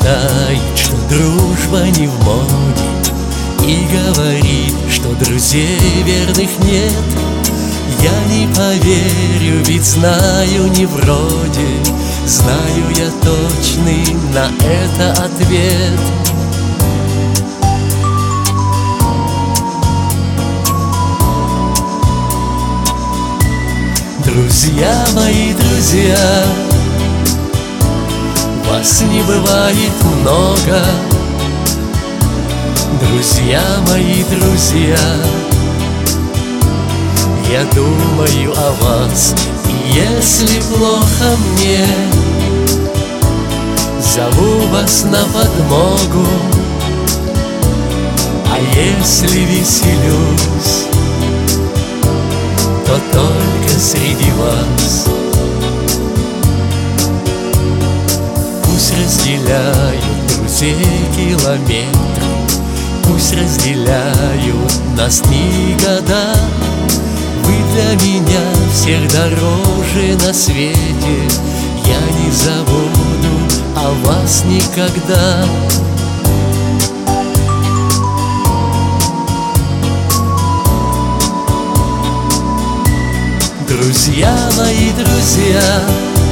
знает, что дружба не в моде, и говорит, что друзей верных нет. Я не поверю, ведь знаю не вроде, знаю я точный на это ответ. Друзья мои, друзья, вас не бывает много. Друзья мои, друзья, я думаю о вас, и если плохо мне, зову вас на подмогу. А если веселюсь, то только среди вас. Пусть разделяют друзей километры, пусть разделяют нас дни и года. Вы для меня всех дороже на свете, я не забуду о вас никогда. Друзья мои, друзья,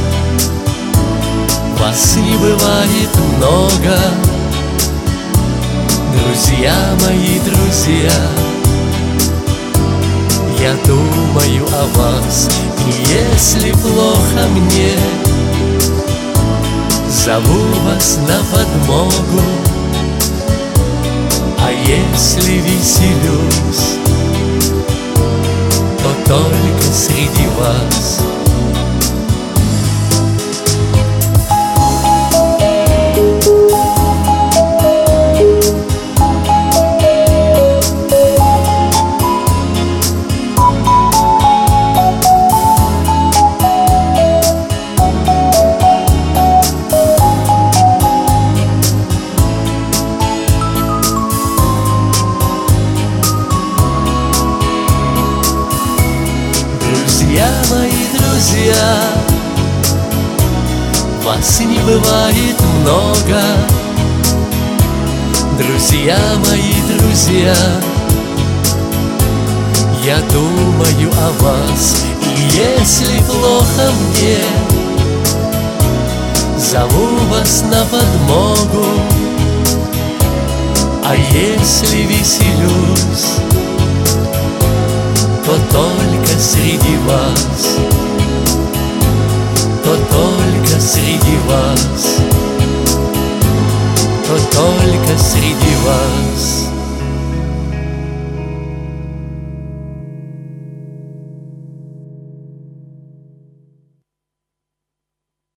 вас не бывает много. Друзья мои, друзья, я думаю о вас, и если плохо мне, зову вас на подмогу. А если веселюсь, то только среди вас. Друзья мои, друзья, вас не бывает много. Друзья мои, друзья, я думаю о вас, и если плохо мне, зову вас на подмогу. А если веселюсь, то только среди вас.